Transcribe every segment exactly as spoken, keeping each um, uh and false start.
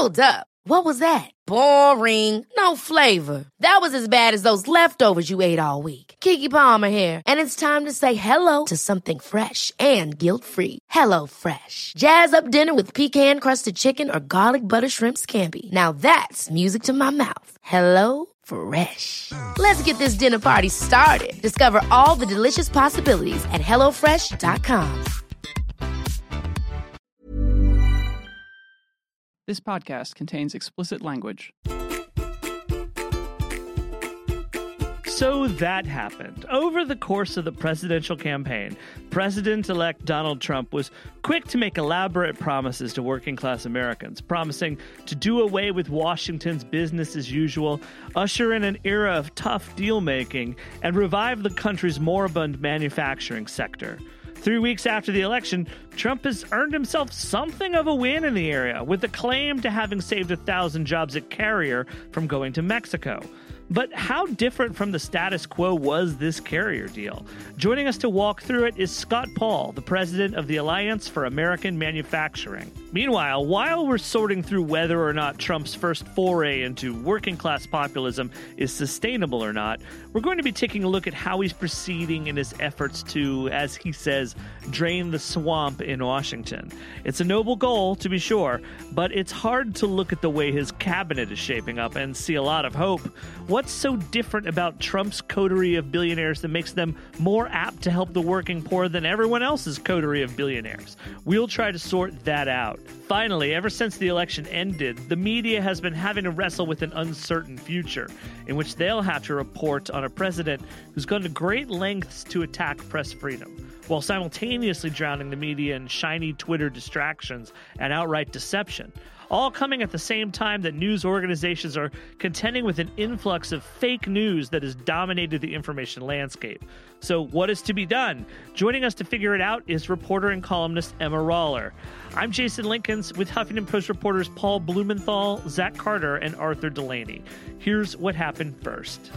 Hold up. What was that? Boring. No flavor. That was as bad as those leftovers you ate all week. Keke Palmer here, and it's time to say hello to something fresh and guilt-free. Hello Fresh. Jazz up dinner with pecan-crusted chicken or garlic butter shrimp scampi. Now that's music to my mouth. Hello Fresh. Let's get this dinner party started. Discover all the delicious possibilities at hello fresh dot com. This podcast contains explicit language. So that happened. Over the course of the presidential campaign, President-elect Donald Trump was quick to make elaborate promises to working-class Americans, promising to do away with Washington's business as usual, usher in an era of tough deal-making, and revive the country's moribund manufacturing sector. Three weeks after the election, Trump has earned himself something of a win in the area, with a claim to having saved a thousand jobs at Carrier from going to Mexico. But how different from the status quo was this Carrier deal? Joining us to walk through it is Scott Paul, the president of the Alliance for American Manufacturing. Meanwhile, while we're sorting through whether or not Trump's first foray into working-class populism is sustainable or not, we're going to be taking a look at how he's proceeding in his efforts to, as he says, drain the swamp in Washington. It's a noble goal, to be sure, but it's hard to look at the way his cabinet is shaping up and see a lot of hope. What's so different about Trump's coterie of billionaires that makes them more apt to help the working poor than everyone else's coterie of billionaires? We'll try to sort that out. Finally, ever since the election ended, the media has been having to wrestle with an uncertain future, in which they'll have to report on a president who's gone to great lengths to attack press freedom, while simultaneously drowning the media in shiny Twitter distractions and outright deception. All coming at the same time that news organizations are contending with an influx of fake news that has dominated the information landscape. So what is to be done? Joining us to figure it out is reporter and columnist Emma Roller. I'm Jason Linkins with Huffington Post reporters Paul Blumenthal, Zach Carter, and Arthur Delaney. Here's what happened first.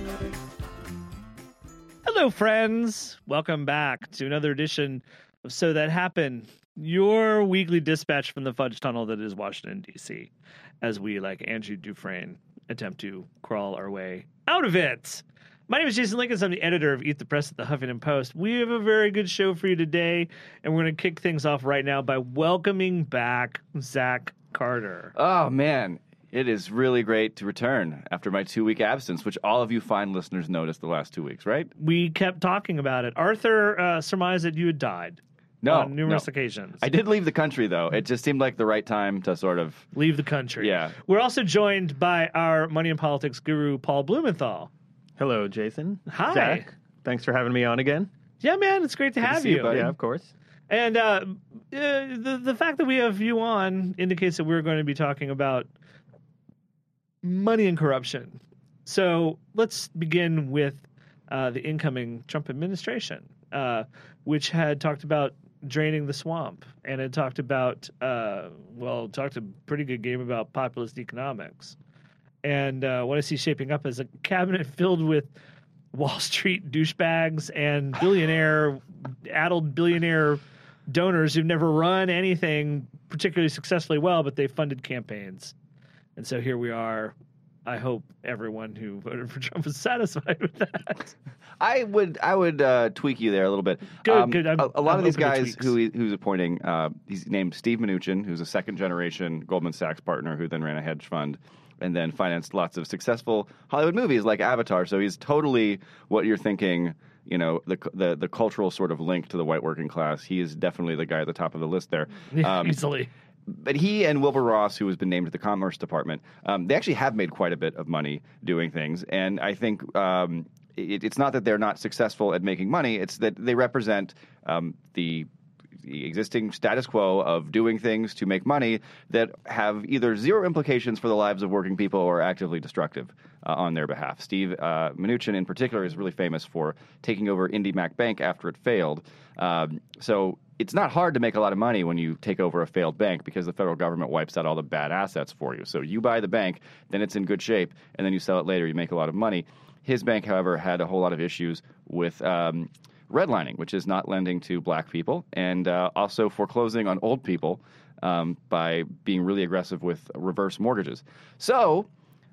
Hello, friends. Welcome back to another edition of So That Happened, your weekly dispatch from the fudge tunnel that is Washington, D C, as we, like Andrew Dufresne, attempt to crawl our way out of it. My name is Jason Linkins. I'm the editor of Eat the Press at the Huffington Post. We have a very good show for you today, and we're going to kick things off right now by welcoming back Zach Carter. Oh, man. It is really great to return after my two-week absence, which all of you fine listeners noticed the last two weeks, right? We kept talking about it. Arthur uh, surmised that you had died. No, on numerous no. occasions. I did leave the country, though. It just seemed like the right time to sort of... leave the country. Yeah. We're also joined by our money and politics guru, Paul Blumenthal. Hello, Jason. Hi. Zach. Thanks for having me on again. Yeah, man, it's great to Good to have see you. you, buddy. Yeah, of course. And uh, uh, the, the fact that we have you on indicates that we're going to be talking about money and corruption. So let's begin with uh, the incoming Trump administration, uh, which had talked about draining the swamp, and it talked about, uh, well, talked a pretty good game about populist economics. And uh, what I see shaping up is a cabinet filled with Wall Street douchebags and billionaire, addled billionaire donors who've never run anything particularly successfully well, but they funded campaigns. And so here we are. I hope everyone who voted for Trump is satisfied with that. I would I would uh, tweak you there a little bit. Good, um, good. I'm, a, a lot I'm of these open to guys tweaks. who he, who's appointing, uh, he's named Steve Mnuchin, who's a second-generation Goldman Sachs partner who then ran a hedge fund and then financed lots of successful Hollywood movies like Avatar. So he's totally what you're thinking, you know, the the, the cultural sort of link to the white working class. He is definitely the guy at the top of the list there. Um, Easily. But he and Wilbur Ross, who has been named to the Commerce Department, um, they actually have made quite a bit of money doing things. And I think um, it, it's not that they're not successful at making money. It's that they represent um, the, the existing status quo of doing things to make money that have either zero implications for the lives of working people or actively destructive uh, on their behalf. Steve uh, Mnuchin, in particular, is really famous for taking over IndyMac Bank after it failed. Um, so it's not hard to make a lot of money when you take over a failed bank because the federal government wipes out all the bad assets for you. So you buy the bank, then it's in good shape, and then you sell it later. You make a lot of money. His bank, however, had a whole lot of issues with um, redlining, which is not lending to black people, and uh, also foreclosing on old people um, by being really aggressive with reverse mortgages. So,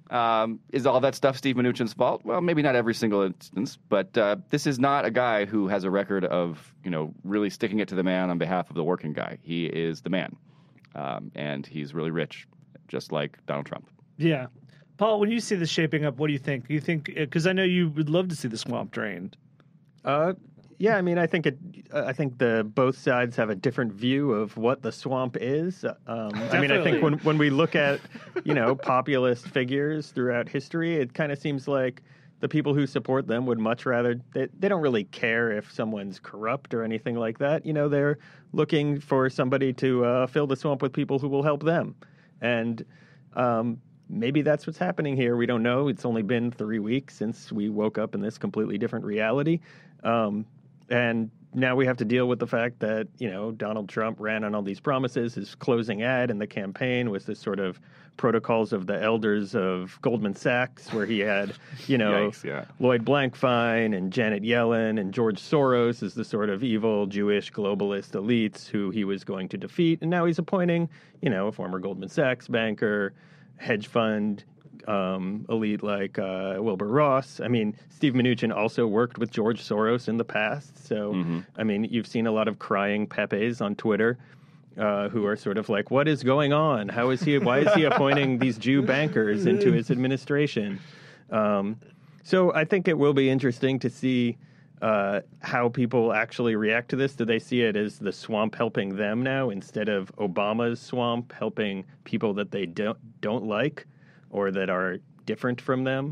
um, is all that stuff Steve Mnuchin's fault? Well, maybe not every single instance, but uh, this is not a guy who has a record of, you know, really sticking it to the man on behalf of the working guy. He is the man, um, and he's really rich, just like Donald Trump. Yeah. Paul, when you see this shaping up, what do you think? Do you think, because I know you would love to see the swamp drained. Uh, yeah, I mean, I think it. I think the both sides have a different view of what the swamp is. Um, I mean, I think when when we look at, you know, populist figures throughout history, it kind of seems like the people who support them would much rather. They, they don't really care if someone's corrupt or anything like that. You know, they're looking for somebody to uh, fill the swamp with people who will help them, and. Um, Maybe that's what's happening here. We don't know. It's only been three weeks since we woke up in this completely different reality. Um, and now we have to deal with the fact that, you know, Donald Trump ran on all these promises. His closing ad in the campaign was this sort of protocols of the elders of Goldman Sachs, where he had, you know, Yikes, yeah. Lloyd Blankfein and Janet Yellen and George Soros as the sort of evil Jewish globalist elites who he was going to defeat. And now he's appointing, you know, a former Goldman Sachs banker, hedge fund um, elite like uh, Wilbur Ross. I mean, Steve Mnuchin also worked with George Soros in the past. So, mm-hmm. I mean, you've seen a lot of crying Pepes on Twitter uh, who are sort of like, what is going on? How is he, why is he appointing these Jew bankers into his administration? Um, so I think it will be interesting to see uh, how people actually react to this. Do they see it as the swamp helping them now instead of Obama's swamp helping people that they don't don't like or that are different from them?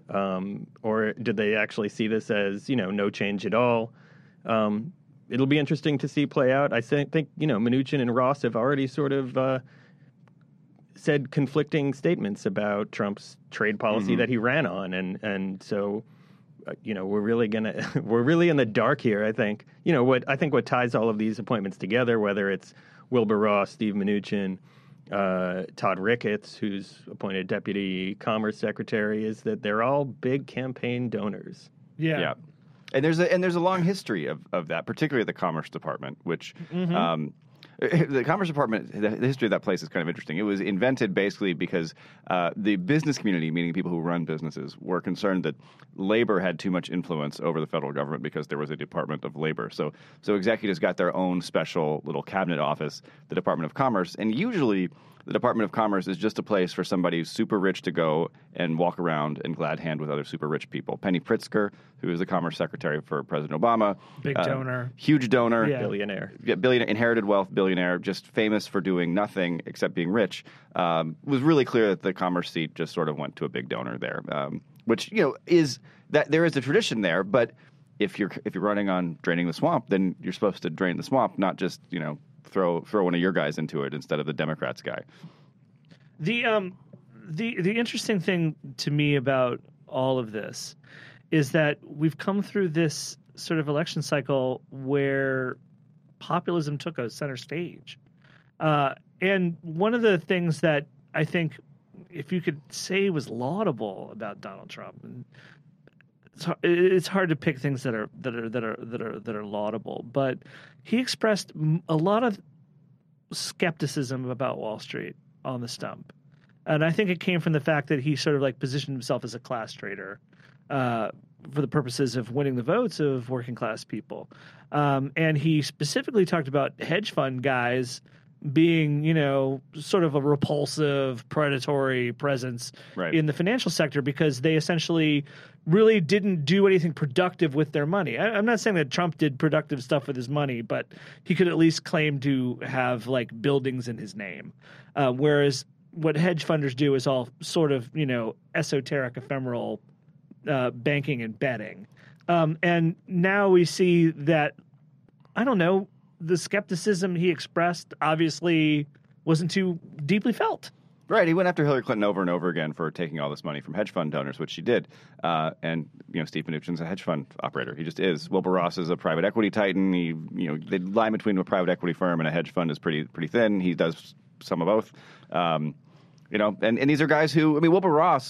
Um, or did they actually see this as, you know, no change at all? Um, it'll be interesting to see play out. I think, you know, Mnuchin and Ross have already sort of uh, said conflicting statements about Trump's trade policy mm-hmm. that he ran on. And, and so... You know, we're really gonna we're really in the dark here. I think. You know what I think what ties all of these appointments together, whether it's Wilbur Ross, Steve Mnuchin, uh, Todd Ricketts, who's appointed deputy commerce secretary, is that they're all big campaign donors. Yeah. Yeah. And there's a and there's a long history of, of that, particularly at the Commerce Department, which mm-hmm. um, the Commerce Department, the, the history of that place is kind of interesting. It was invented basically because uh, the business community, meaning people who run businesses, were concerned that labor had too much influence over the federal government because there was a Department of Labor. So, so executives got their own special little cabinet office, the Department of Commerce, and usually the Department of Commerce is just a place for somebody who's super rich to go and walk around and glad hand with other super rich people. Penny Pritzker, who is the Commerce Secretary for President Obama. Big uh, donor. Huge donor. Yeah. Billionaire. Yeah, billionaire, inherited wealth billionaire, just famous for doing nothing except being rich. Um, it was really clear that the Commerce seat just sort of went to a big donor there, um, which, you know, is that there is a tradition there, but if you're if you're running on draining the swamp, then you're supposed to drain the swamp, not just, you know, throw throw one of your guys into it instead of the Democrats guy. The um the the interesting thing to me about all of this is that we've come through this sort of election cycle where populism took a center stage. Uh, and one of the things that I think, if you could say was laudable about Donald Trump, and it's hard, it's hard to pick things that are that are that are that are that are laudable, but he expressed a lot of skepticism about Wall Street on the stump. And I think it came from the fact that he sort of like positioned himself as a class trader uh, for the purposes of winning the votes of working class people. Um, and he specifically talked about hedge fund guys being, you know, sort of a repulsive, predatory presence right. in the financial sector because they essentially really didn't do anything productive with their money. I, I'm not saying that Trump did productive stuff with his money, but he could at least claim to have like buildings in his name. Uh, whereas what hedge funders do is all sort of, you know, esoteric, ephemeral uh, banking and betting. Um, and now we see that, I don't know, the skepticism he expressed obviously wasn't too deeply felt. Right. He went after Hillary Clinton over and over again for taking all this money from hedge fund donors, which she did. Uh, and, you know, Steve Mnuchin's a hedge fund operator. He just is. Wilbur Ross is a private equity titan. He, you know, the line between a private equity firm and a hedge fund is pretty pretty thin. He does some of both. Um, you know, and, and these are guys who, I mean, Wilbur Ross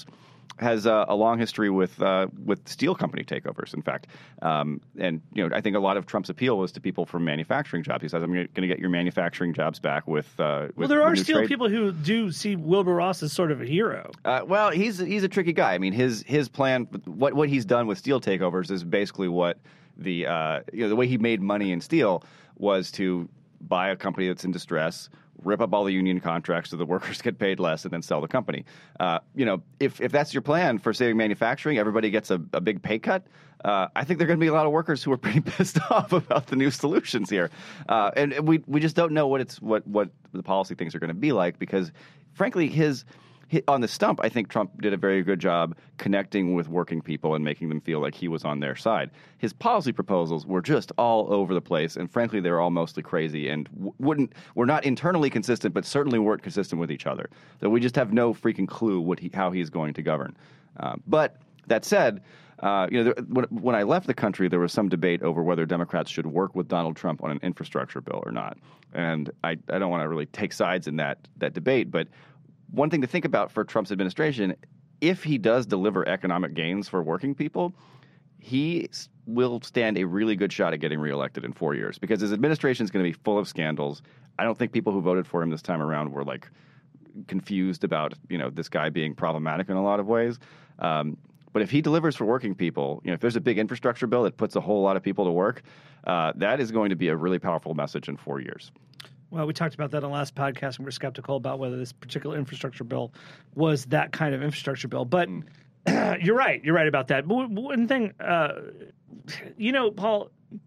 has uh, a long history with uh, with steel company takeovers. In fact, um, and you know, I think a lot of Trump's appeal was to people from manufacturing jobs. He says, "I'm going to get your manufacturing jobs back with." Uh, with well, there are with new still trade. people who do see Wilbur Ross as sort of a hero. Uh, well, he's he's a tricky guy. I mean, his his plan, what what he's done with steel takeovers is basically what the uh, you know the way he made money in steel was to buy a company that's in distress, rip up all the union contracts so the workers get paid less, and then sell the company. Uh, you know, if if that's your plan for saving manufacturing, everybody gets a, a big pay cut. Uh, I think there are going to be a lot of workers who are pretty pissed off about the new solutions here, uh, and we we just don't know what it's what what the policy things are going to be like because, frankly, his. On the stump, I think Trump did a very good job connecting with working people and making them feel like he was on their side. His policy proposals were just all over the place, and frankly, they were all mostly crazy and w- wouldn't were not internally consistent, but certainly weren't consistent with each other. So we just have no freaking clue what he, how he's going to govern. Uh, but that said, uh, you know, there, when, when I left the country, there was some debate over whether Democrats should work with Donald Trump on an infrastructure bill or not, and I, I don't want to really take sides in that that debate, but. One thing to think about for Trump's administration, if he does deliver economic gains for working people, he will stand a really good shot at getting reelected in four years because his administration is going to be full of scandals. I don't think people who voted for him this time around were like confused about, you know, this guy being problematic in a lot of ways. Um, but if he delivers for working people, you know, if there's a big infrastructure bill that puts a whole lot of people to work, uh, that is going to be a really powerful message in four years. Well, we talked about that on the last podcast, and we were skeptical about whether this particular infrastructure bill was that kind of infrastructure bill. But uh, you're right. You're right about that. But one thing, uh, you know, Paul,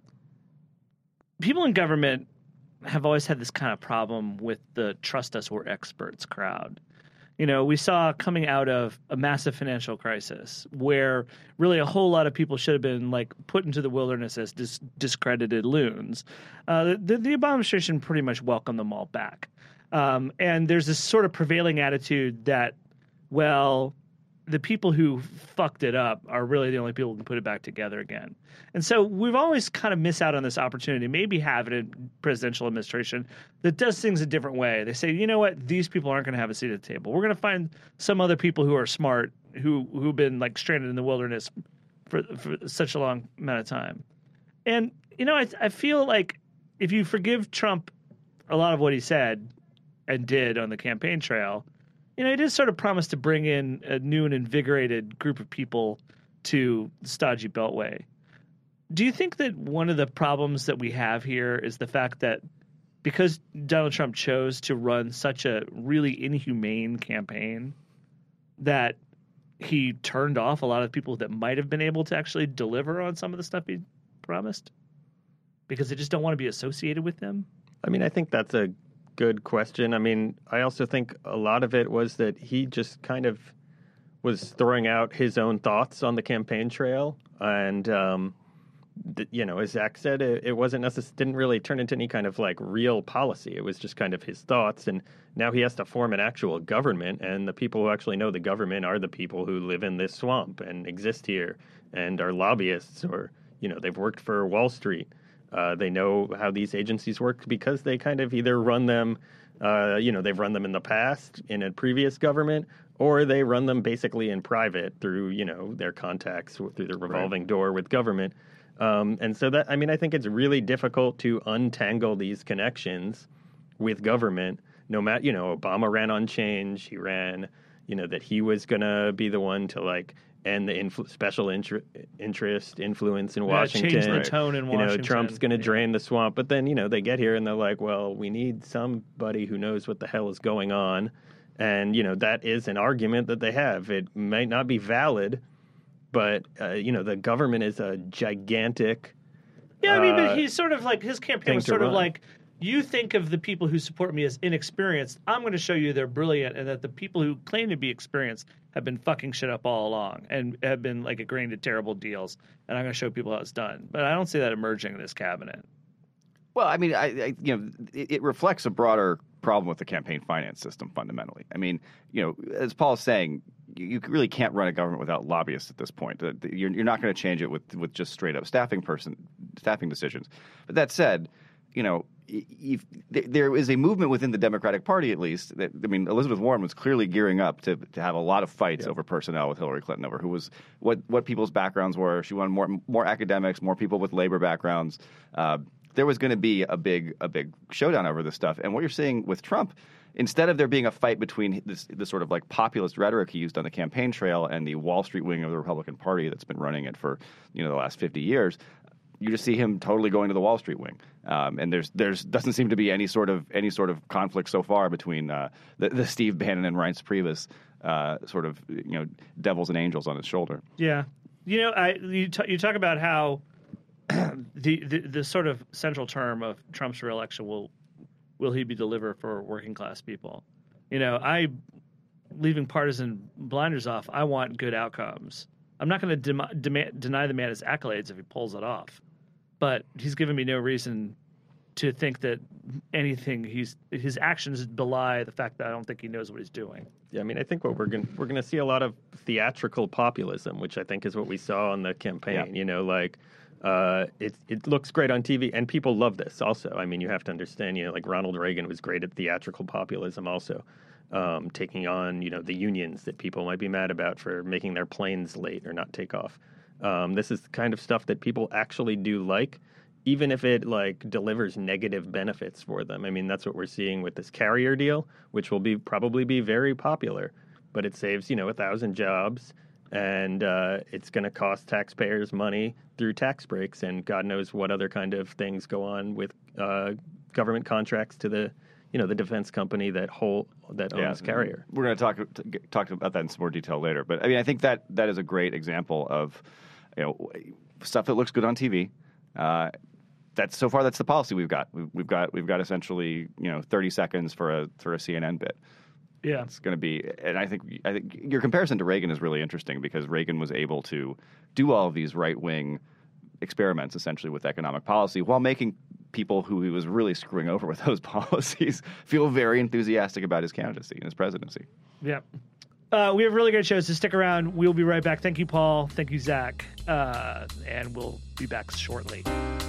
people in government have always had this kind of problem with the trust us, we're experts crowd. You know, we saw coming out of a massive financial crisis where really a whole lot of people should have been like put into the wilderness as dis- discredited loons. Uh, the, the Obama administration pretty much welcomed them all back. Um, and there's this sort of prevailing attitude that, well, the people who fucked it up are really the only people who can put it back together again. And so we've always kind of missed out on this opportunity, maybe have it in presidential administration that does things a different way. They say, you know what, these people aren't going to have a seat at the table. We're going to find some other people who are smart, who, who've been like stranded in the wilderness for, for such a long amount of time. And, you know, I, I feel like if you forgive Trump a lot of what he said and did on the campaign trail, you know, he did sort of promise to bring in a new and invigorated group of people to the stodgy Beltway. Do you think that one of the problems that we have here is the fact that because Donald Trump chose to run such a really inhumane campaign that he turned off a lot of people that might have been able to actually deliver on some of the stuff he promised because they just don't want to be associated with him? I mean, I think that's a good question. I mean, I also think a lot of it was that he just kind of was throwing out his own thoughts on the campaign trail. And, um, th- you know, as Zach said, it, it wasn't necessarily, didn't really turn into any kind of like real policy. It was just kind of his thoughts. And now he has to form an actual government. And the people who actually know the government are the people who live in this swamp and exist here and are lobbyists or, you know, they've worked for Wall Street. Uh, they know how these agencies work because they kind of either run them, uh, you know, they've run them in the past in a previous government, or they run them basically in private through, you know, their contacts through the revolving right. door with government. Um, and so that, I mean, I think it's really difficult to untangle these connections with government. No matter, you know, Obama ran on change. He ran, you know, that he was going to be the one to like end the influ- special inter- interest influence in yeah, Washington. Change the tone in Washington. You know, Trump's going to yeah. drain the swamp. But then, you know, they get here and they're like, well, we need somebody who knows what the hell is going on. And, you know, that is an argument that they have. It might not be valid, but, uh, you know, the government is a gigantic Yeah, I mean, uh, but he's sort of like, his campaign was to sort of run. like, you think of the people who support me as inexperienced. I'm going to show you they're brilliant and that the people who claim to be experienced have been fucking shit up all along and have been like agreeing to terrible deals. And I'm going to show people how it's done. But I don't see that emerging in this cabinet. Well, I mean, I, I you know, it, it reflects a broader problem with the campaign finance system fundamentally. I mean, you know, as Paul is saying, you, you really can't run a government without lobbyists at this point. You're, you're not going to change it with with just straight up staffing person staffing decisions. But that said, you know, if, there is a movement within the Democratic Party, at least. That, I mean, Elizabeth Warren was clearly gearing up to to have a lot of fights yeah. over personnel with Hillary Clinton, over who was what what people's backgrounds were. She wanted more more academics, more people with labor backgrounds. Uh, there was going to be a big a big showdown over this stuff. And what you're seeing with Trump, instead of there being a fight between this, this sort of like populist rhetoric he used on the campaign trail and the Wall Street wing of the Republican Party that's been running it for you know the last fifty years. You just see him totally going to the Wall Street wing, um, and there's there's doesn't seem to be any sort of any sort of conflict so far between uh, the, the Steve Bannon and Reince Priebus uh, sort of you know devils and angels on his shoulder. Yeah, you know, I you, t- you talk about how the, the the sort of central term of Trump's reelection will will he be delivered for working class people? You know, I leaving partisan blinders off. I want good outcomes. I'm not going to dem- dem- deny the man his accolades if he pulls it off, but he's given me no reason to think that anything he's his actions belie the fact that I don't think he knows what he's doing. Yeah, I mean, I think what we're going we're going to see a lot of theatrical populism, which I think is what we saw on the campaign. Yeah. You know, like uh, it it looks great on T V, and people love this. Also, I mean, you have to understand, you know, like Ronald Reagan was great at theatrical populism, also. Um, taking on, you know, the unions that people might be mad about for making their planes late or not take off. Um, this is the kind of stuff that people actually do like, even if it, like, delivers negative benefits for them. I mean, that's what we're seeing with this carrier deal, which will be probably be very popular. But it saves, you know, a thousand jobs, and uh, it's going to cost taxpayers money through tax breaks, and God knows what other kind of things go on with uh, government contracts to the you know, the defense company that whole that owns yeah, Carrier. We're going to talk talk about that in some more detail later. But I mean, I think that that is a great example of, you know, stuff that looks good on T V. Uh, that's so far that's the policy we've got. We've, we've got we've got essentially you know thirty seconds for a for a C N N bit. Yeah, it's going to be, and I think I think your comparison to Reagan is really interesting because Reagan was able to do all of these right wing experiments essentially with economic policy while making people who he was really screwing over with those policies feel very enthusiastic about his candidacy and his presidency. Yeah. Uh, we have really great shows, so stick around. We'll be right back. Thank you, Paul. Thank you, Zach. Uh, and we'll be back shortly.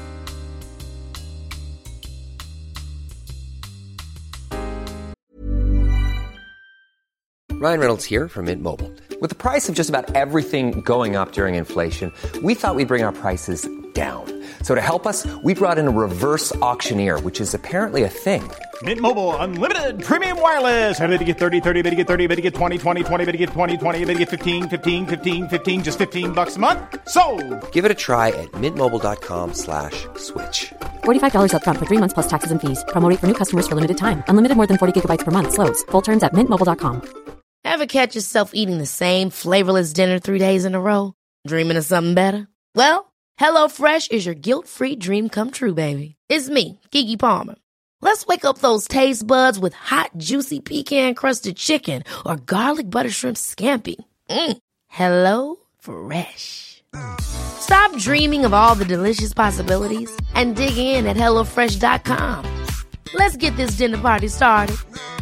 Ryan Reynolds here from Mint Mobile. With the price of just about everything going up during inflation, we thought we'd bring our prices down. So to help us, we brought in a reverse auctioneer, which is apparently a thing. Mint Mobile Unlimited Premium Wireless. How to get thirty, thirty, how to get thirty, how to get twenty, twenty, twenty, how to get twenty, twenty, how to get fifteen, fifteen, fifteen, fifteen, just fifteen bucks a month? Sold! Give it a try at mintmobile.com slash switch. forty-five dollars up front for three months plus taxes and fees. Promo rate for new customers for limited time. Unlimited more than forty gigabytes per month. Slows full terms at mint mobile dot com. Ever catch yourself eating the same flavorless dinner three days in a row? Dreaming of something better? Well, HelloFresh is your guilt-free dream come true, baby. It's me, Keke Palmer. Let's wake up those taste buds with hot, juicy pecan-crusted chicken or garlic butter shrimp scampi. Mm. Hello Fresh. Stop dreaming of all the delicious possibilities and dig in at hello fresh dot com. Let's get this dinner party started.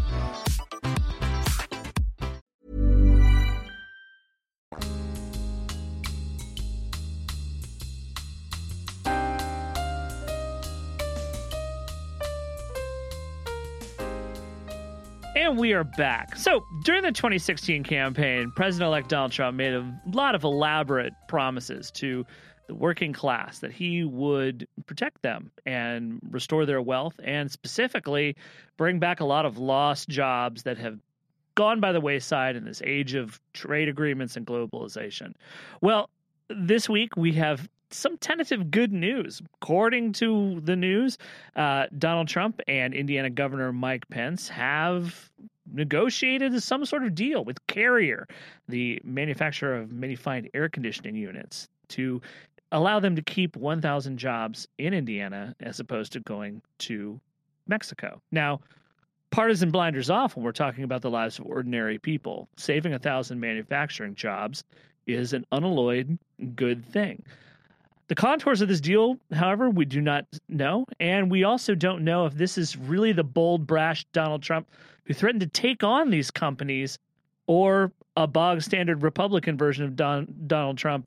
And we are back. So during the twenty sixteen campaign, President-elect Donald Trump made a lot of elaborate promises to the working class that he would protect them and restore their wealth and specifically bring back a lot of lost jobs that have gone by the wayside in this age of trade agreements and globalization. Well, this week we have some tentative good news. According to the news, uh, Donald Trump and Indiana Governor Mike Pence have negotiated some sort of deal with Carrier, the manufacturer of many fine air conditioning units, to allow them to keep one thousand jobs in Indiana as opposed to going to Mexico. Now, partisan blinders off when we're talking about the lives of ordinary people. Saving one thousand manufacturing jobs is an unalloyed good thing. The contours of this deal, however, we do not know, and we also don't know if this is really the bold, brash Donald Trump who threatened to take on these companies or a bog-standard Republican version of Don, Donald Trump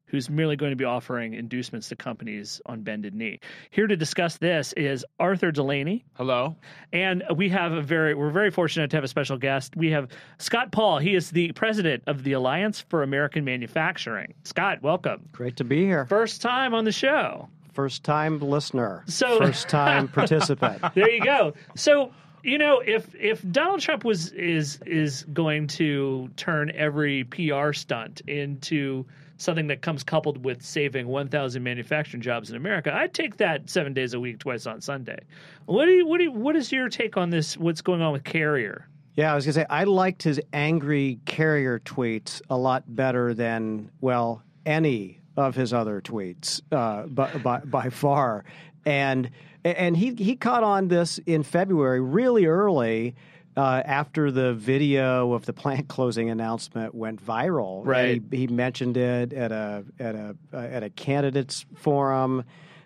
who's merely going to be offering inducements to companies on bended knee. Here to discuss this is Arthur Delaney. Hello. And we have a very, we're very fortunate to have a special guest. We have Scott Paul. He is the president of the Alliance for American Manufacturing. Scott, welcome. Great to be here. First time on the show. First time listener. So first time participant. There you go. So, you know, if if Donald Trump was is is going to turn every P R stunt into something that comes coupled with saving one thousand manufacturing jobs in America, I'd take that seven days a week, twice on Sunday. What do you, what do you, what is your take on this? What's going on with Carrier? Yeah, I was gonna say I liked his angry Carrier tweets a lot better than well any of his other tweets uh, by, by by far, and and he he caught on this in February really early. Uh, after the video of the plant closing announcement went viral, right? He, he mentioned it at a at a uh, at a candidates forum,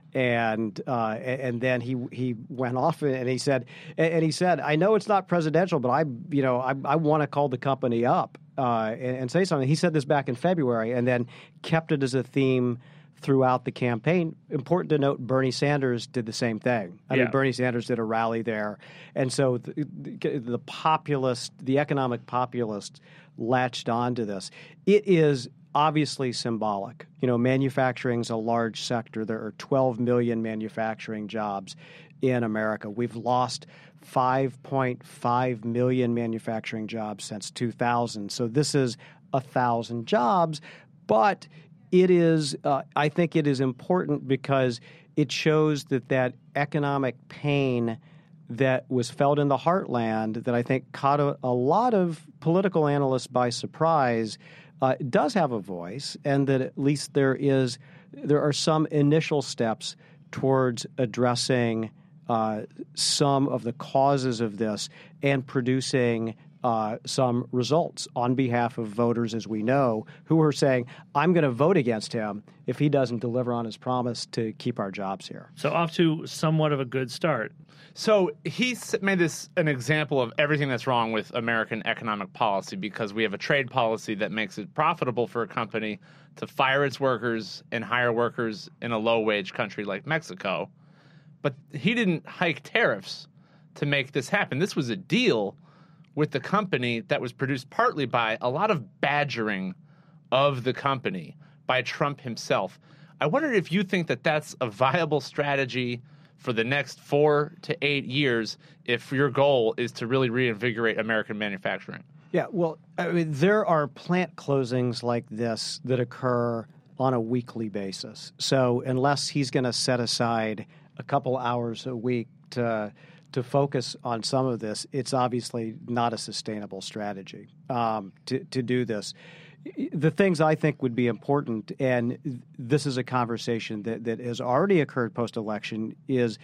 and uh, and then he he went off and he said and he said, I know it's not presidential, but I you know I I want to call the company up uh, and, and say something. He said this back in February, and then kept it as a theme throughout the campaign. Important to note, Bernie Sanders did the same thing. I yeah. mean, Bernie Sanders did a rally there. And so the, the, the populist, the economic populists latched onto this. It is obviously symbolic. You know, manufacturing is a large sector. There are twelve million manufacturing jobs in America. We've lost five point five million manufacturing jobs since two thousand. So this is a thousand jobs, but it is, uh, I think it is important because it shows that that economic pain that was felt in the heartland that I think caught a, a lot of political analysts by surprise uh, does have a voice, and that at least there is, there are some initial steps towards addressing uh, some of the causes of this and producing Uh, some results on behalf of voters, as we know, who are saying, I'm going to vote against him if he doesn't deliver on his promise to keep our jobs here. So off to somewhat of a good start. So he made this an example of everything that's wrong with American economic policy, because we have a trade policy that makes it profitable for a company to fire its workers and hire workers in a low-wage country like Mexico. But he didn't hike tariffs to make this happen. This was a deal with the company that was produced partly by a lot of badgering of the company by Trump himself. I wondered if you think that that's a viable strategy for the next four to eight years if your goal is to really reinvigorate American manufacturing. Yeah, well, I mean, there are plant closings like this that occur on a weekly basis. So unless he's going to set aside a couple hours a week to to focus on some of this, it's obviously not a sustainable strategy um, to, to do this. The things I think would be important, and this is a conversation that, that has already occurred post-election, is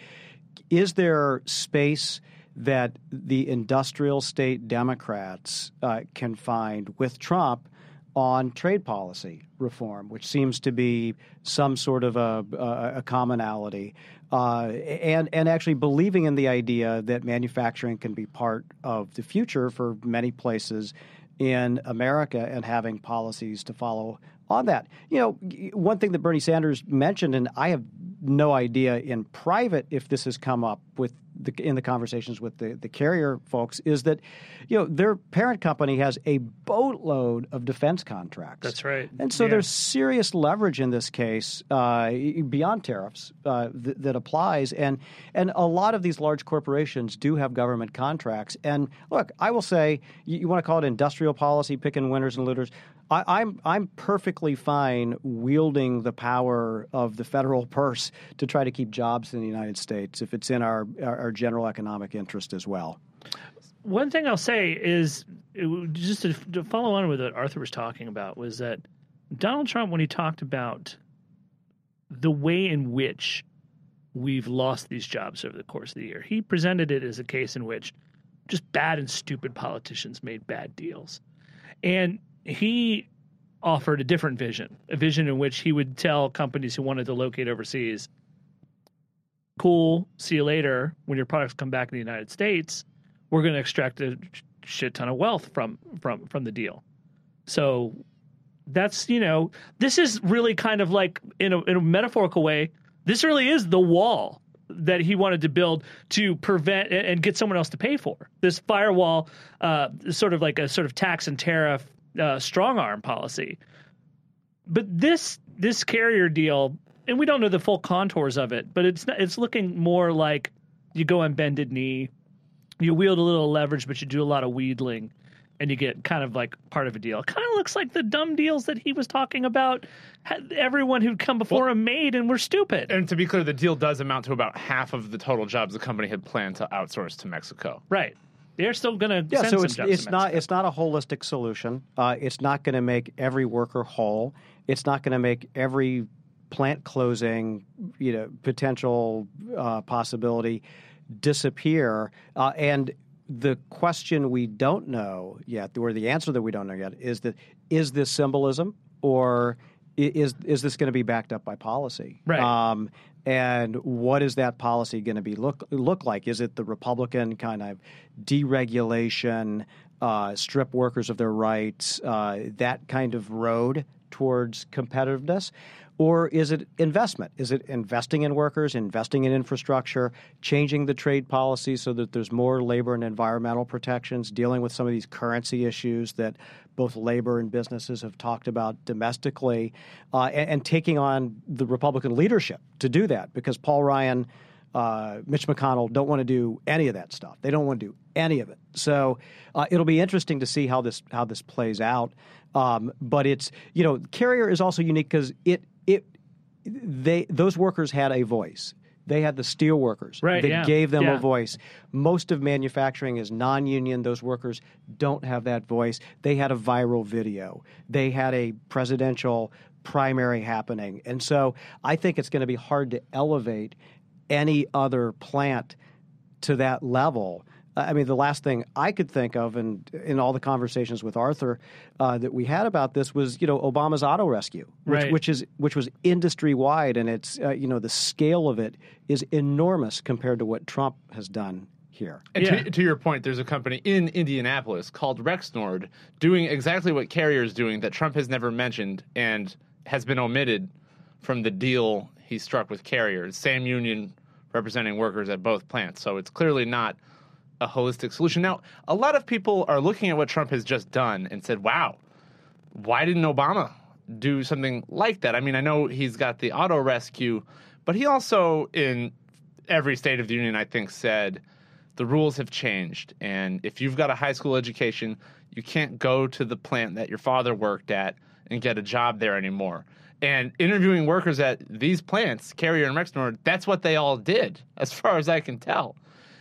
is there space that the industrial state Democrats uh, can find with Trump on trade policy reform, which seems to be some sort of a, a, a commonality, uh, and and actually believing in the idea that manufacturing can be part of the future for many places in America, and having policies to follow on that. You know, one thing that Bernie Sanders mentioned, and I have no idea in private if this has come up with the, in the conversations with the, the Carrier folks, is that, you know, their parent company has a boatload of defense contracts. That's right. And so yeah. there's serious leverage in this case uh, beyond tariffs uh, th- that applies. And and a lot of these large corporations do have government contracts. And look, I will say, you, you want to call it industrial policy, picking winners and looters. I, I'm I'm perfectly fine wielding the power of the federal purse to try to keep jobs in the United States if it's in our, our, our general economic interest as well. One thing I'll say is, it, just to, to follow on with what Arthur was talking about, was that Donald Trump, when he talked about the way in which we've lost these jobs over the course of the year, he presented it as a case in which just bad and stupid politicians made bad deals. And he offered a different vision, a vision in which he would tell companies who wanted to locate overseas, cool, see you later. When your products come back in the United States, we're going to extract a shit ton of wealth from, from, from the deal. So That's, you know, this is really kind of like, in a, in a metaphorical way, this really is the wall that he wanted to build to prevent and get someone else to pay for. This firewall, uh, sort of like a sort of tax and tariff uh, strong arm policy. But this this carrier deal, and we don't know the full contours of it, but it's not, it's looking more like you go on bended knee, you wield a little leverage, but you do a lot of wheedling, and you get kind of like part of a deal. It kind of looks like the dumb deals that he was talking about. Had everyone who'd come before well, him made and were stupid. And to be clear, the deal does amount to about half of the total jobs the company had planned to outsource to Mexico. Right. They're still going to yeah, send so some it's, jobs it's to not Mexico. It's not a holistic solution. Uh, it's not going to make every worker whole. It's not going to make every plant closing, you know, potential uh, possibility disappear. Uh, and the question we don't know yet, or the answer that we don't know yet, is that is this symbolism, or is is this going to be backed up by policy? Right. Um, and what is that policy going to be look look like? Is it the Republican kind of deregulation, uh, strip workers of their rights, uh, that kind of road towards competitiveness? Or is it investment? Is it investing in workers, investing in infrastructure, changing the trade policy so that there's more labor and environmental protections, dealing with some of these currency issues that both labor and businesses have talked about domestically, uh, and, and taking on the Republican leadership to do that? Because Paul Ryan, uh, Mitch McConnell don't want to do any of that stuff. They don't want to do any of it. So uh, it'll be interesting to see how this how this plays out. Um, but it's, you know, Carrier is also unique because it It, they, those workers had a voice. They had the steel workers. Right, that yeah. gave them yeah. a voice. Most of manufacturing is non-union. Those workers don't have that voice. They had a viral video. They had a presidential primary happening. And so I think it's going to be hard to elevate any other plant to that level. I mean, the last thing I could think of, and in all the conversations with Arthur uh, that we had about this, was, you know, Obama's auto rescue, which, right. which is which was industry wide, and it's uh, you know, the scale of it is enormous compared to what Trump has done here. And Yeah. to, to your point, there's a company in Indianapolis called Rexnord doing exactly what Carrier is doing that Trump has never mentioned and has been omitted from the deal he struck with Carrier. Same union representing workers at both plants, so it's clearly not a holistic solution. Now, a lot of people are looking at what Trump has just done and said, wow, why didn't Obama do something like that? I mean, I know he's got the auto rescue, but he also, in every State of the Union, I think, said the rules have changed. And if you've got a high school education, you can't go to the plant that your father worked at and get a job there anymore. And interviewing workers at these plants, Carrier and Rexnord, that's what they all did, as far as I can tell.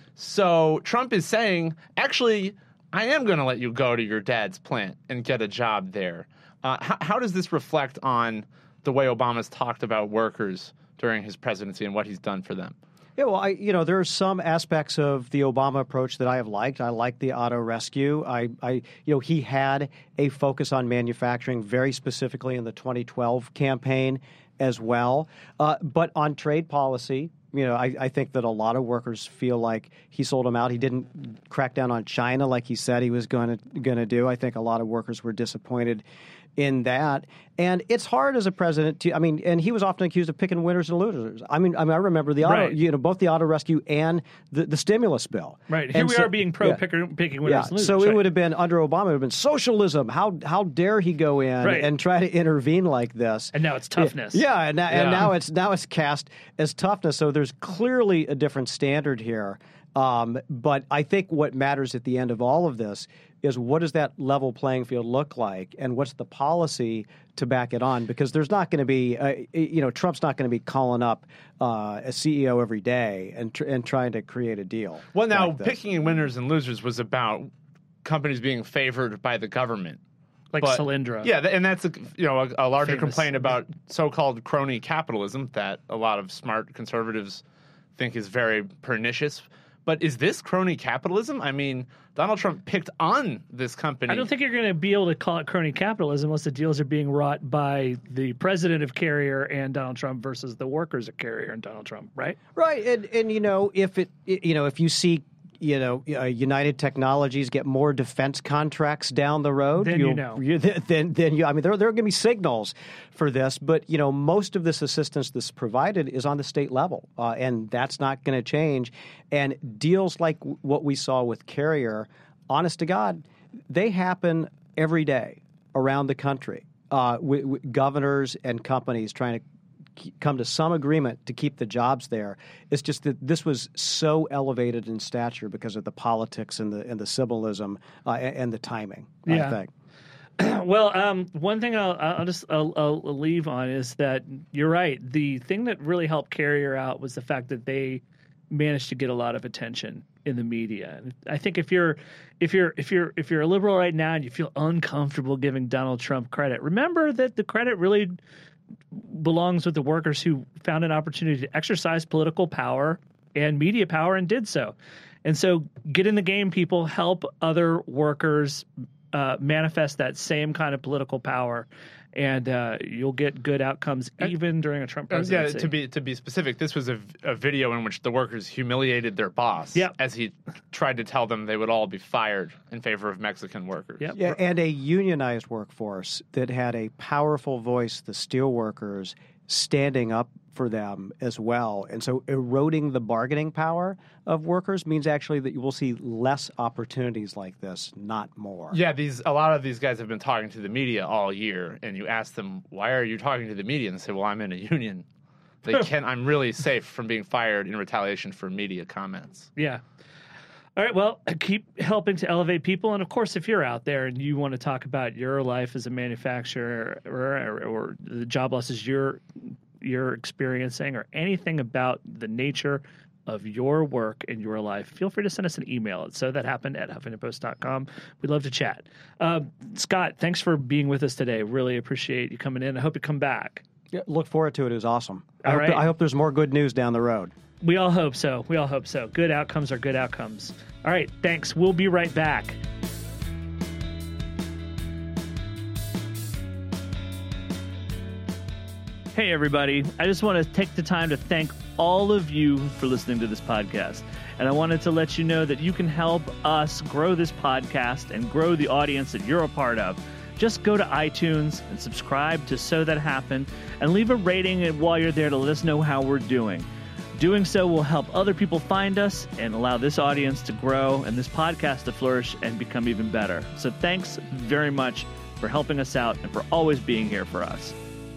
So Trump is saying, actually, I am going to let you go to your dad's plant and get a job there. Uh, how, how does this reflect on the way Obama's talked about workers during his presidency and what he's done for them? Yeah, well, I, you know, there are some aspects of the Obama approach that I have liked. I like the auto rescue. I, I, you know, he had a focus on manufacturing very specifically in the twenty twelve campaign as well. Uh, but on trade policy, you know, I, I think that a lot of workers feel like he sold them out. He didn't crack down on China like he said he was going to going to do. I think a lot of workers were disappointed in that. And it's hard as a president to, I mean, and he was often accused of picking winners and losers. I mean, I mean, I remember the auto, Right. you know, both the auto rescue and the, the stimulus bill. Right. Here And we so- are being pro yeah. picker, picking winners Yeah, and losers. so it right. would have been under Obama. It would have been socialism. How how dare he go in Right. and try to intervene like this? And now it's toughness. Yeah, and, now, Yeah. and now it's now it's cast as toughness. So there's clearly a different standard here. Um, but I think what matters at the end of all of this is what does that level playing field look like, and what's the policy to back it on? Because there's not going to be, uh, you know, Trump's not going to be calling up uh, a C E O every day and tr- and trying to create a deal. Well, now, like this. picking winners and losers was about companies being favored by the government. Like But- Solyndra. Yeah, th- and that's a, you know a, a larger Famous. complaint about so-called crony capitalism that a lot of smart conservatives think is very pernicious. But is this crony capitalism? I mean, Donald Trump picked on this company. I don't think you're going to be able to call it crony capitalism unless the deals are being wrought by the president of Carrier and Donald Trump versus the workers of Carrier and Donald Trump, right? Right, and and you know if it you know if you see you know, uh, United Technologies get more defense contracts down the road. Then you know. You, then, then you. I mean, there, there are going to be signals for this, but you know, most of this assistance that's provided is on the state level, uh, and that's not going to change. And deals like w- what we saw with Carrier, honest to God, they happen every day around the country. Uh, with, with governors and companies trying to come to some agreement to keep the jobs there. It's just that this was so elevated in stature because of the politics and the and the symbolism uh, and, and the timing. Yeah. I think. Well, um, one thing I'll, I'll just I'll, I'll leave on is that you're right. The thing that really helped Carrier out was the fact that they managed to get a lot of attention in the media. And I think if you're if you're if you're if you're a liberal right now and you feel uncomfortable giving Donald Trump credit, remember that the credit really belongs with the workers who found an opportunity to exercise political power and media power and did so. And so get in the game, people. Help other workers uh, manifest that same kind of political power, and uh, you'll get good outcomes even during a Trump presidency. Yeah, to be to be specific, this was a, a video in which the workers humiliated their boss Yep. as he tried to tell them they would all be fired in favor of Mexican workers. Yep. Yeah, and a unionized workforce that had a powerful voice, the steelworkers, standing up for them as well. And so eroding the bargaining power of workers means actually that you will see less opportunities like this, not more. Yeah, these a lot of these guys have been talking to the media all year, and you ask them, why are you talking to the media? And they say, well, I'm in a union. They can I'm really safe from being fired in retaliation for media comments. Yeah. All right, well, keep helping to elevate people. And, of course, if you're out there and you want to talk about your life as a manufacturer or, or, or the job losses you're you're experiencing or anything about the nature of your work and your life, feel free to send us an email at so that happened at huffington post dot com. We'd love to chat. Uh, Scott, thanks for being with us today. Really appreciate you coming in. I hope you come back. Yeah, look forward to it. It was awesome. I All hope, right. I hope there's more good news down the road. We all hope so. We all hope so. Good outcomes are good outcomes. All right, thanks. We'll be right back. Hey, everybody. I just want to take the time to thank all of you for listening to this podcast. And I wanted to let you know that you can help us grow this podcast and grow the audience that you're a part of. Just go to iTunes and subscribe to So That Happened and leave a rating while you're there to let us know how we're doing. Doing so will help other people find us and allow this audience to grow and this podcast to flourish and become even better. So thanks very much for helping us out and for always being here for us.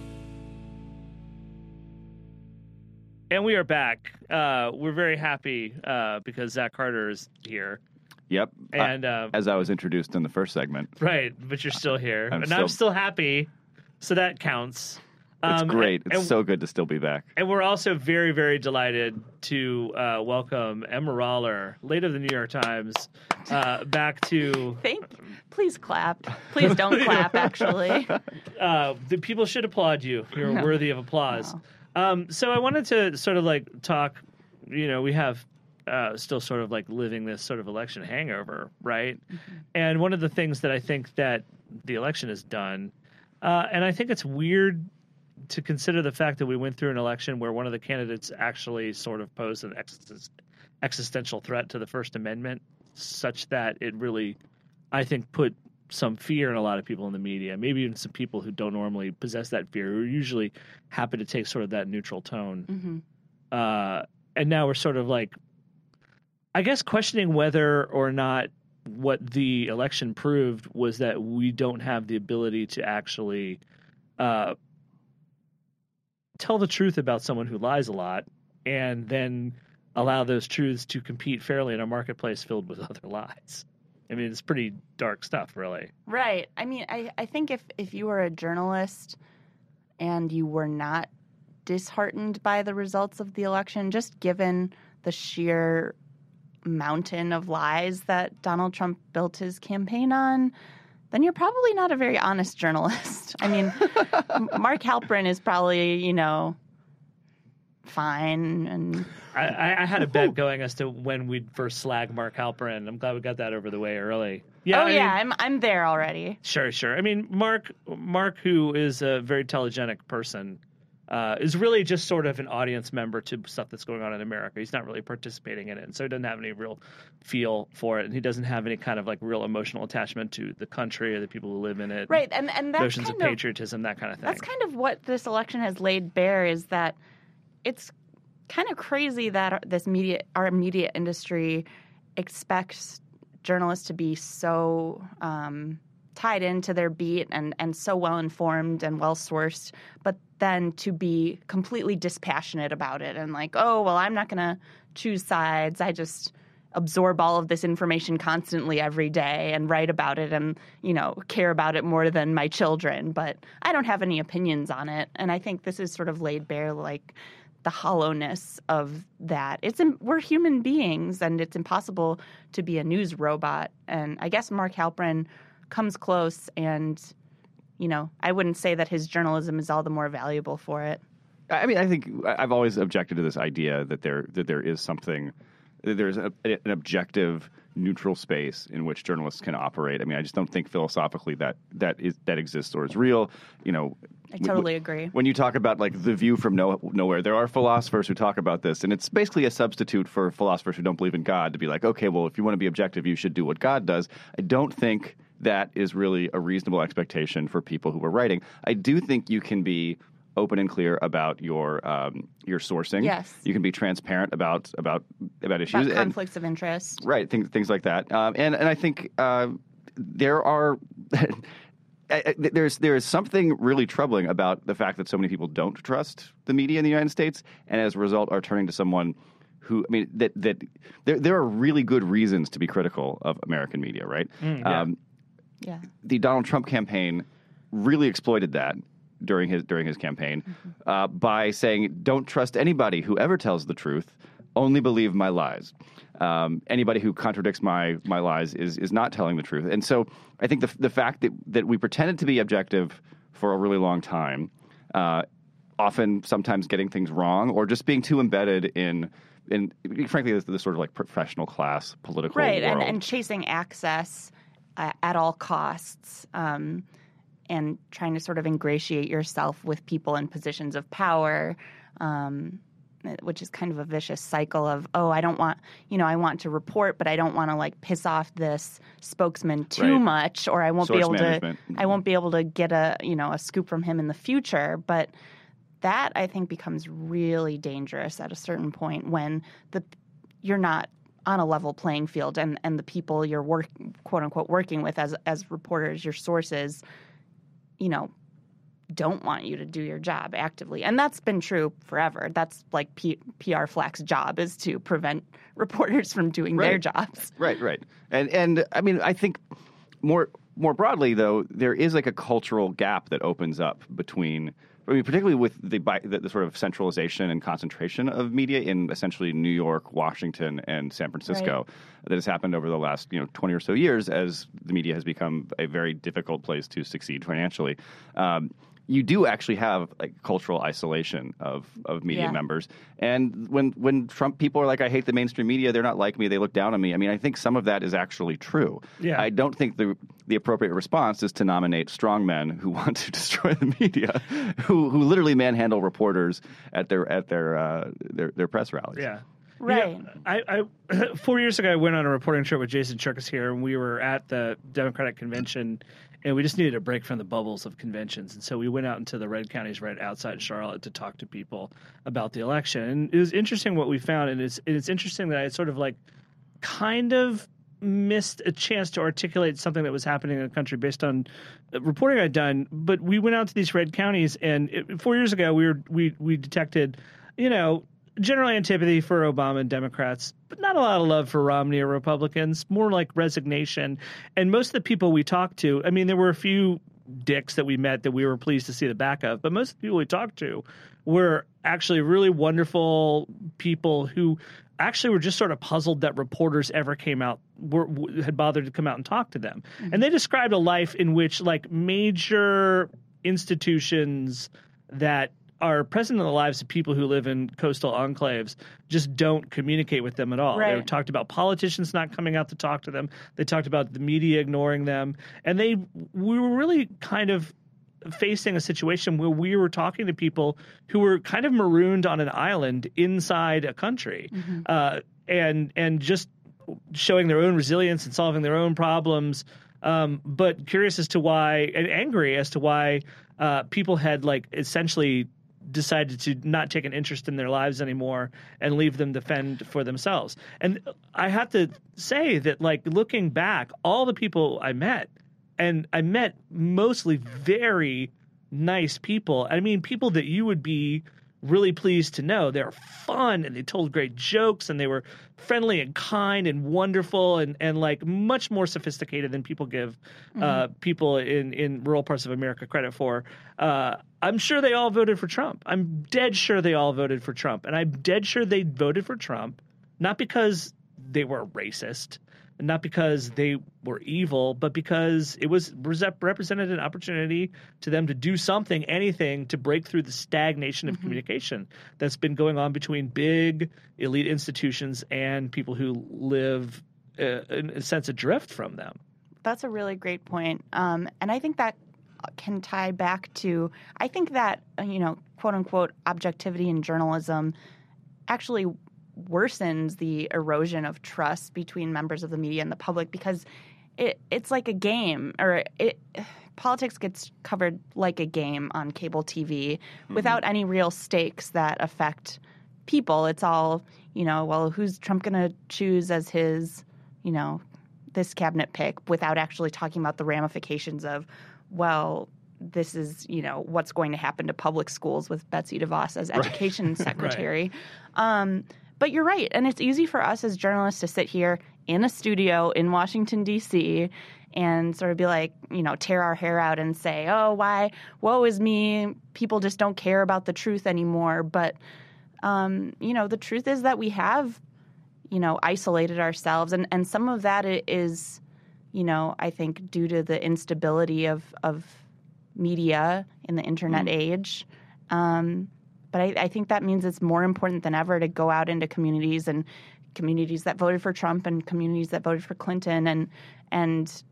And we are back. Uh, we're very happy uh, because Zach Carter is here. Yep. And uh, uh, as I was introduced in the first segment. Right, but you're still here. I'm and still- I'm still happy, so that counts. It's Um, great. and- It's and- so good to still be back. And we're also very, very delighted to uh, welcome Emma Roller, late of the New York Times, uh, back to... Thank. Please clap. Please don't clap, actually. Uh, the people should applaud you. You're No. worthy of applause. Wow. Um, so I wanted to sort of like talk, you know, we have uh, still sort of like living this sort of election hangover, right? Mm-hmm. And one of the things that I think that the election has done, uh, and I think it's weird to consider the fact that we went through an election where one of the candidates actually sort of posed an exist- existential threat to the First Amendment, such that it really, I think, put some fear in a lot of people in the media, maybe even some people who don't normally possess that fear, who are usually happy to take sort of that neutral tone. Mm-hmm. Uh, and now we're sort of like, I guess, questioning whether or not what the election proved was that we don't have the ability to actually uh, tell the truth about someone who lies a lot and then allow those truths to compete fairly in a marketplace filled with other lies. I mean, it's pretty dark stuff, really. Right. I mean, I, I think if, if you were a journalist and you were not disheartened by the results of the election, just given the sheer mountain of lies that Donald Trump built his campaign on, then you're probably not a very honest journalist. I mean, Mark Halperin is probably, you know, fine. And I, I had a bet going as to when we'd first slag Mark Halperin. I'm glad we got that over the way early. Yeah, oh I yeah, mean, I'm I'm there already. Sure, sure. I mean, Mark, Mark, who is a very telegenic person, uh, is really just sort of an audience member to stuff that's going on in America. He's not really participating in it, and so he doesn't have any real feel for it, and he doesn't have any kind of like real emotional attachment to the country or the people who live in it. Right, and and that's notions of kind of, patriotism, that kind of thing. That's kind of what this election has laid bare, is that it's kind of crazy that our, this media, our media industry, expects journalists to be so um, tied into their beat and, and so well informed and well sourced, but then to be completely dispassionate about it and like, oh, well, I'm not going to choose sides. I just absorb all of this information constantly every day and write about it and, you know, care about it more than my children. But I don't have any opinions on it. And I think this is sort of laid bare, like, the hollowness of that. It's we're human beings, and it's impossible to be a news robot. And I guess Mark Halperin comes close, and, you know, I wouldn't say that his journalism is all the more valuable for it. I mean, I think I've always objected to this idea that there that there is something, that there's a, an objective, neutral space in which journalists can operate. I mean, I just don't think philosophically that that is that exists or is real. You know, I totally agree. When you talk about like the view from no, nowhere, there are philosophers who talk about this, and it's basically a substitute for philosophers who don't believe in God to be like, okay, well, if you want to be objective, you should do what God does. I don't think that is really a reasonable expectation for people who are writing. I do think you can be open and clear about your um, your sourcing. Yes. You can be transparent about about about issues. About conflicts and, of interest. Right, things things like that. Um, and and I think uh, there are there's there is something really troubling about the fact that so many people don't trust the media in the United States, and as a result are turning to someone who, I mean, that that there there are really good reasons to be critical of American media, right? Mm, yeah. Um, yeah. The Donald Trump campaign really exploited that during his during his campaign Mm-hmm. uh, by saying, "Don't trust anybody who ever tells the truth. Only believe my lies. Um, anybody who contradicts my my lies is is not telling the truth." And so, I think the the fact that that we pretended to be objective for a really long time, uh, often sometimes getting things wrong or just being too embedded in. in frankly, the, the sort of like professional class political right, world. and, and chasing access uh, at all costs. Um, and trying to sort of ingratiate yourself with people in positions of power, um, which is kind of a vicious cycle of, oh, I don't want, you know, I want to report, but I don't want to like piss off this spokesman too Right. much, or I won't Source be able management. to, I won't be able to get a, you know, a scoop from him in the future. But that I think becomes really dangerous at a certain point when the you're not on a level playing field, and, and the people you're work, quote unquote working with as as reporters, your sources, you know, don't want you to do your job actively. And that's been true forever. That's like P- PR Flac's job, is to prevent reporters from doing Right. their jobs. Right, right. And and I mean, I think more more broadly though, there is like a cultural gap that opens up between, I mean, particularly with the, the, the sort of centralization and concentration of media in essentially New York, Washington, and San Francisco, Right. that has happened over the last you know twenty or so years as the media has become a very difficult place to succeed financially. Um, you do actually have like cultural isolation of, of media Yeah. members. And when when Trump people are like, I hate the mainstream media, they're not like me, they look down on me. I mean, I think some of that is actually true. Yeah. I don't think the the appropriate response is to nominate strongmen who want to destroy the media, who who literally manhandle reporters at their at their uh, their, their press rallies. Yeah. Right. You know, I, I four years ago, I went on a reporting trip with Jason Cherkis here, and we were at the Democratic convention, and we just needed a break from the bubbles of conventions. And so we went out into the red counties right outside Charlotte to talk to people about the election. And it was interesting what we found, and it's and it's interesting that I sort of like kind of missed a chance to articulate something that was happening in the country based on reporting I'd done. But we went out to these red counties, and it, four years ago, we were we we detected, you know, general antipathy for Obama and Democrats, but not a lot of love for Romney or Republicans, more like resignation. And most of the people we talked to, I mean, there were a few dicks that we met that we were pleased to see the back of, but most of the people we talked to were actually really wonderful people who actually were just sort of puzzled that reporters ever came out, were, had bothered to come out and talk to them. Mm-hmm. And they described a life in which like major institutions that are present in the lives of people who live in coastal enclaves just don't communicate with them at all. Right. They talked about politicians not coming out to talk to them. They talked about the media ignoring them. And they we were really kind of facing a situation where we were talking to people who were kind of marooned on an island inside a country, mm-hmm. uh, and and just showing their own resilience and solving their own problems, um, but curious as to why, and angry as to why uh, people had like essentially decided to not take an interest in their lives anymore and leave them to fend for themselves. And I have to say that, like, looking back, all the people I met, and I met mostly very nice people. I mean, people that you would be really pleased to know. They were fun, and they told great jokes, and they were friendly and kind and wonderful, and, and like much more sophisticated than people give mm-hmm. uh, people in, in rural parts of America credit for. Uh, I'm sure they all voted for Trump. I'm dead sure they all voted for Trump. And I'm dead sure they voted for Trump, not because they were racist, not because they were evil, but because it was represented an opportunity to them to do something, anything, to break through the stagnation of mm-hmm. communication that's been going on between big elite institutions and people who live uh, in a sense adrift from them. That's a really great point. Um, and I think that can tie back to, I think that, you know, quote unquote, objectivity in journalism actually worsens the erosion of trust between members of the media and the public, because it, it's like a game, or it, politics gets covered like a game on cable T V mm-hmm. without any real stakes that affect people. It's all, you know, well, who's Trump going to choose as his, you know, this cabinet pick, without actually talking about the ramifications of, well, this is, you know, what's going to happen to public schools with Betsy DeVos as education right. secretary. Right. Um, But you're right. And it's easy for us as journalists to sit here in a studio in Washington, D C and sort of be like, you know, tear our hair out and say, oh, why, woe is me. People just don't care about the truth anymore. But, um, you know, the truth is that we have, you know, isolated ourselves. And, and some of that is, you know, I think due to the instability of, of media in the internet mm. age. Um But I, I think that means it's more important than ever to go out into communities, and communities that voted for Trump and communities that voted for Clinton, and and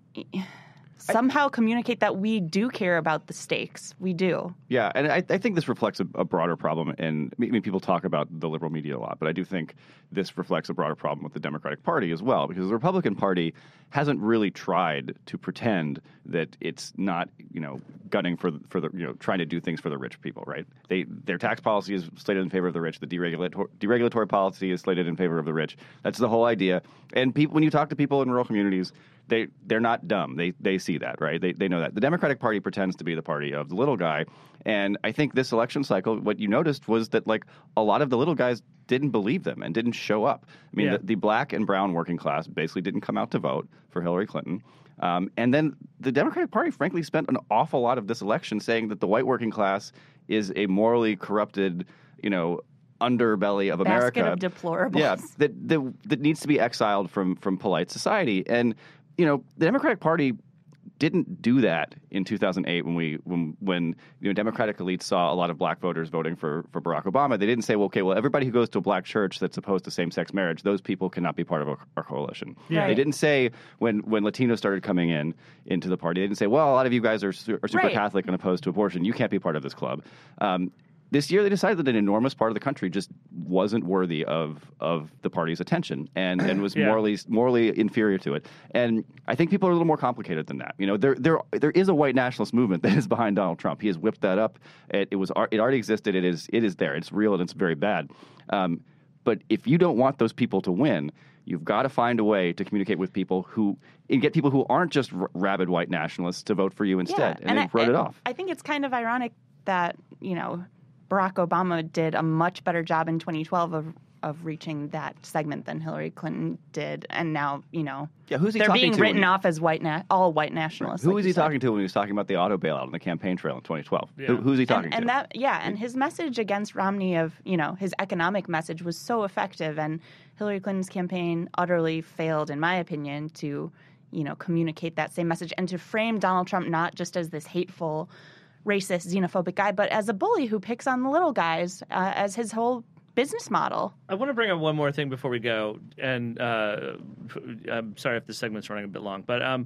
somehow communicate that we do care about the stakes. We do. Yeah, and I, I think this reflects a, a broader problem. And I mean, people talk about the liberal media a lot, but I do think this reflects a broader problem with the Democratic Party as well, because the Republican Party hasn't really tried to pretend that it's not, you know, gunning for for the, you know, trying to do things for the rich people, right? They their tax policy is slated in favor of the rich. The deregulator, deregulatory policy is slated in favor of the rich. That's the whole idea. And people, when you talk to people in rural communities, They they're not dumb. They they see that, right? They they know that. The Democratic Party pretends to be the party of the little guy, and I think this election cycle, what you noticed was that like a lot of the little guys didn't believe them and didn't show up. I mean, Yeah. the, the black and brown working class basically didn't come out to vote for Hillary Clinton. Um, and then the Democratic Party, frankly, spent an awful lot of this election saying that the white working class is a morally corrupted, you know, underbelly of America. Basket of deplorables. Yeah, that, that that needs to be exiled from from polite society. And you know, the Democratic Party didn't do that in two thousand eight when we when when you know Democratic elites saw a lot of black voters voting for for Barack Obama. They didn't say, well, okay, well, everybody who goes to a black church that's opposed to same-sex marriage, those people cannot be part of our, our coalition. Yeah. Right. They didn't say when when Latinos started coming in into the party, they didn't say, well, a lot of you guys are, su- are super Right. Catholic and opposed to abortion. You can't be part of this club. Um, This year, they decided that an enormous part of the country just wasn't worthy of of the party's attention and, and was Yeah. morally morally inferior to it. And I think people are a little more complicated than that. You know, there there there is a white nationalist movement that is behind Donald Trump. He has whipped that up. It, it was it already existed. It is it is there. It's real and it's very bad. Um, but if you don't want those people to win, you've got to find a way to communicate with people who and get people who aren't just r- rabid white nationalists to vote for you instead. Yeah, and, and they I, wrote and it off. I think it's kind of ironic that, you know, Barack Obama did a much better job in twenty twelve of of reaching that segment than Hillary Clinton did, and now, you know, Yeah, who's he they're talking being to written when he- off as white na- all white nationalists. Who like was you he said. talking to when he was talking about the auto bailout on the campaign trail in twenty twelve? Yeah. Who, who's he talking and, and to? that, yeah, and his message against Romney of, you know, his economic message was so effective, and Hillary Clinton's campaign utterly failed, in my opinion, to, you know, communicate that same message and to frame Donald Trump not just as this hateful, racist, xenophobic guy, but as a bully who picks on the little guys, uh, as his whole business model. I want to bring up one more thing before we go, and uh, I'm sorry if this segment's running a bit long, but um,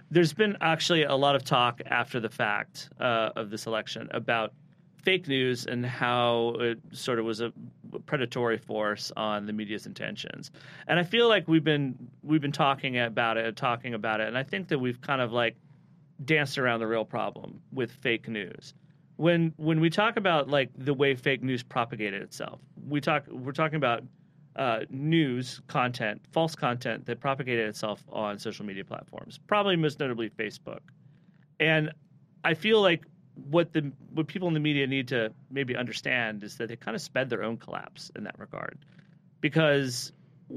there's been actually a lot of talk after the fact uh, of this election about fake news and how it sort of was a predatory force on the media's intentions. And I feel like we've been we've been talking about it, talking about it, and I think that we've kind of like danced around the real problem with fake news. When when we talk about like the way fake news propagated itself, we talk we're talking about uh, news content, false content that propagated itself on social media platforms, probably most notably Facebook. And I feel like what the what people in the media need to maybe understand is that they kind of sped their own collapse in that regard, because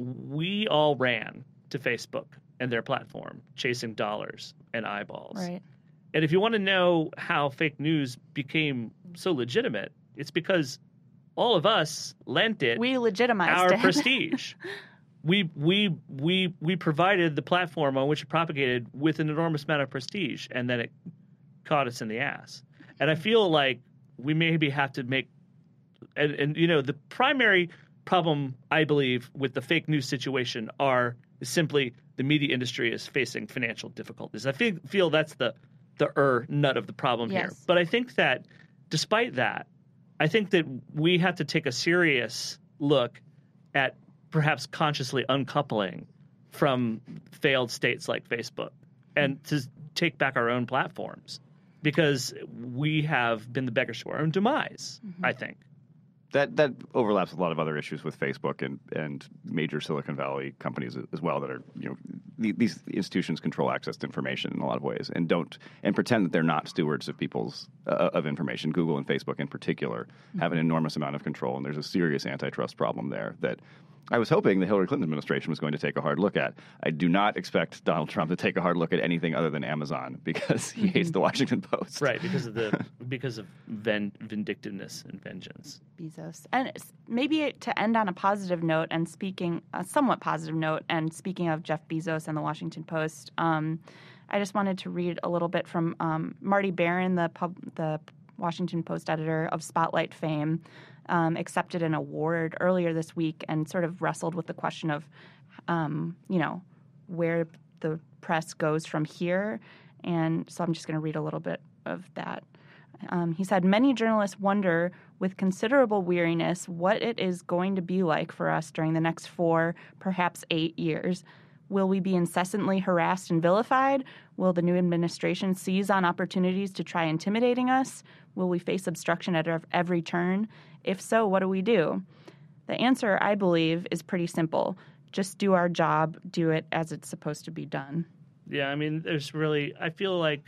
we all ran to Facebook and their platform chasing dollars and eyeballs. Right. And if you want to know how fake news became so legitimate, it's because all of us lent it We legitimized our it. prestige. We we we we provided the platform on which it propagated with an enormous amount of prestige, and then it caught us in the ass. And I feel like we maybe have to make, and, and you know, the primary problem, I believe, with the fake news situation are simply the media industry is facing financial difficulties. I feel, feel that's the the er nut of the problem Yes. here. But I think that despite that, I think that we have to take a serious look at perhaps consciously uncoupling from failed states like Facebook and to take back our own platforms, because we have been the beggars to our own demise, Mm-hmm. I think. That that overlaps with a lot of other issues with Facebook and, and major Silicon Valley companies as well that are, you know, the, these institutions control access to information in a lot of ways and don't and pretend that they're not stewards of people's uh, of information. Google and Facebook in particular have an enormous amount of control, and there's a serious antitrust problem there that I was hoping the Hillary Clinton administration was going to take a hard look at. I do not expect Donald Trump to take a hard look at anything other than Amazon because he hates the Washington Post. Right, because of the because of ven- vindictiveness and vengeance. Bezos. And it's- maybe to end on a positive note and speaking, a somewhat positive note, and speaking of Jeff Bezos and the Washington Post, um, I just wanted to read a little bit from um, Marty Barron, the pub, the Washington Post editor of Spotlight fame, um, accepted an award earlier this week and sort of wrestled with the question of, um, you know, where the press goes from here. And so I'm just going to read a little bit of that. Um, he said, many journalists wonder with considerable weariness what it is going to be like for us during the next four, perhaps eight years. Will we be incessantly harassed and vilified? Will the new administration seize on opportunities to try intimidating us? Will we face obstruction at every turn? If so, what do we do? The answer, I believe, is pretty simple. Just do our job, do it as it's supposed to be done. Yeah, I mean, there's really, I feel like,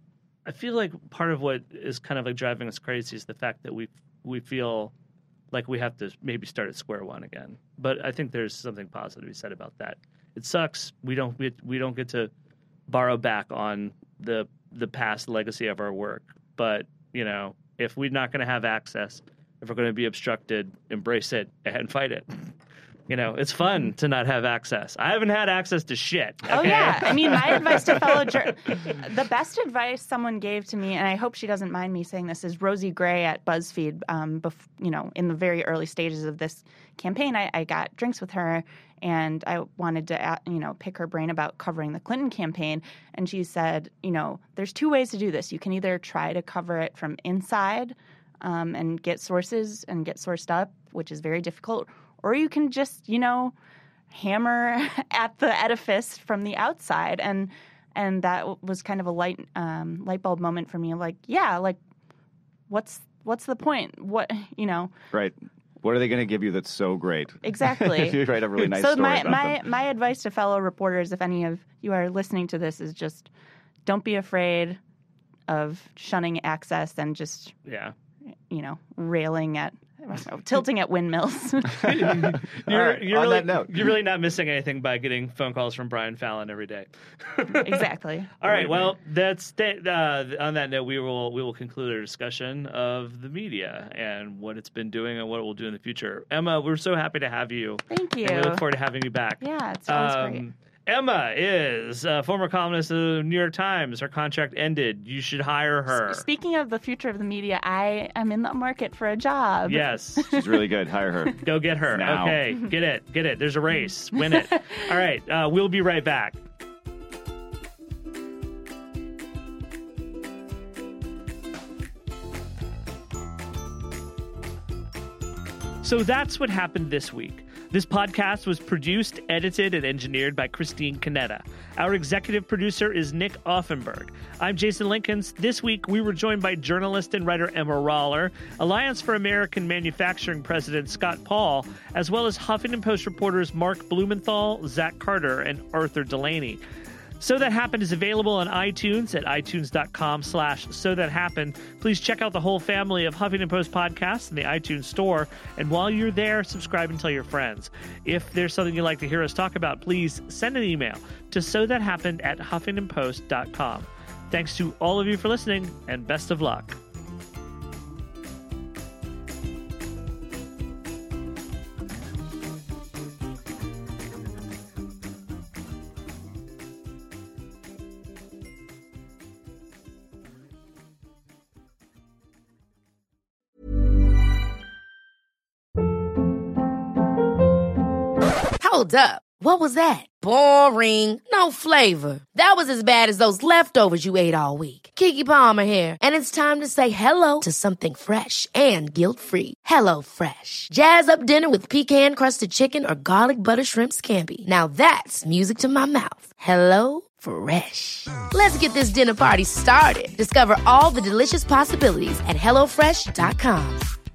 I feel like part of what is kind of like driving us crazy is the fact that we we feel like we have to maybe start at square one again. But I think there's something positive to be said about that. It sucks. We don't we, we don't get to borrow back on the the past legacy of our work. But, you know, if we're not going to have access, if we're going to be obstructed, embrace it and fight it. You know, it's fun to not have access. I haven't had access to shit. Okay? Oh, yeah. I mean, my advice to fellow jur- the best advice someone gave to me, and I hope she doesn't mind me saying this, is Rosie Gray at BuzzFeed. Um, bef- you know, in the very early stages of this campaign, I, I got drinks with her, and I wanted to, uh, you know, pick her brain about covering the Clinton campaign. And she said, you know, there's two ways to do this. You can either try to cover it from inside um, and get sources and get sourced up, which is very difficult, or you can just, you know, hammer at the edifice from the outside. And and that was kind of a light um, light bulb moment for me. Like, yeah, like, what's what's the point? What, you know? Right. What are they going to give you that's so great? Exactly. If you write a really nice so story my about my, them. my advice to fellow reporters, if any of you are listening to this, is just don't be afraid of shunning access and just, Yeah. you know, railing at, tilting at windmills. You're, right, you're, on really, that note. you're really not missing anything by getting phone calls from Brian Fallon every day. Exactly. All right. Well, that's uh, on that note. We will we will conclude our discussion of the media and what it's been doing and what it will do in the future. Emma, we're so happy to have you. Thank you. And we look forward to having you back. Yeah, it's always Um, great. Emma is a former columnist of the New York Times. Her contract ended. You should hire her. Speaking of the future of the media, I am in the market for a job. Yes. She's really good. Hire her. Go get her. Now. Okay. Get it. Get it. There's a race. Win it. All right. Uh, we'll be right back. So that's what happened this week. This podcast was produced, edited, and engineered by Christine Canetta. Our executive producer is Nick Offenberg. I'm Jason Linkins. This week, we were joined by journalist and writer Emma Roller, Alliance for American Manufacturing president Scott Paul, as well as Huffington Post reporters Mark Blumenthal, Zach Carter, and Arthur Delaney. So That Happened is available on iTunes at itunes.com slash So That Happened. Please check out the whole family of Huffington Post podcasts in the iTunes store. And while you're there, subscribe and tell your friends. If there's something you'd like to hear us talk about, please send an email to so that happened at huffington post dot com. Thanks to all of you for listening, and best of luck. Hold up. What was that? Boring. No flavor. That was as bad as those leftovers you ate all week. Keke Palmer here, and it's time to say hello to something fresh and guilt-free. Hello Fresh. Jazz up dinner with pecan-crusted chicken or garlic butter shrimp scampi. Now that's music to my mouth. Hello Fresh. Let's get this dinner party started. Discover all the delicious possibilities at hello fresh dot com.